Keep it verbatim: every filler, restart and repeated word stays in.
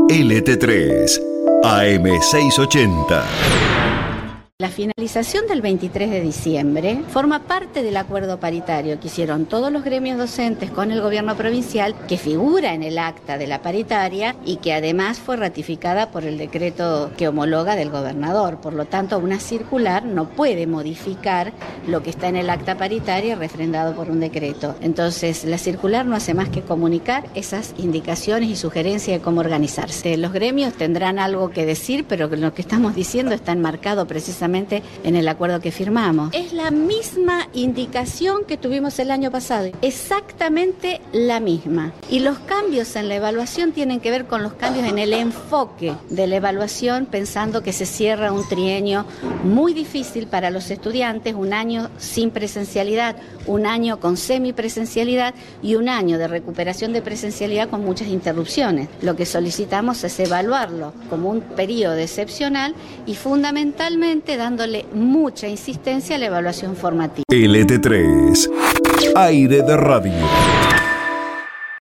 L T tres, A M seiscientos ochenta. La finalización del veintitrés de diciembre forma parte del acuerdo paritario que hicieron todos los gremios docentes con el gobierno provincial, que figura en el acta de la paritaria y que además fue ratificada por el decreto que homologa del gobernador. Por lo tanto, una circular no puede modificar lo que está en el acta paritaria refrendado por un decreto. Entonces, la circular no hace más que comunicar esas indicaciones y sugerencias de cómo organizarse. Los gremios tendrán algo que decir, pero lo que estamos diciendo está enmarcado precisamente en el acuerdo que firmamos. Es la misma indicación que tuvimos el año pasado, exactamente la misma. Y los cambios en la evaluación tienen que ver con los cambios en el enfoque de la evaluación, pensando que se cierra un trienio muy difícil para los estudiantes, un año sin presencialidad, un año con semipresencialidad y un año de recuperación de presencialidad con muchas interrupciones. Lo que solicitamos es evaluarlo como un periodo excepcional y fundamentalmente dándole mucha insistencia a la evaluación formativa. L T tres, Aire de Radio.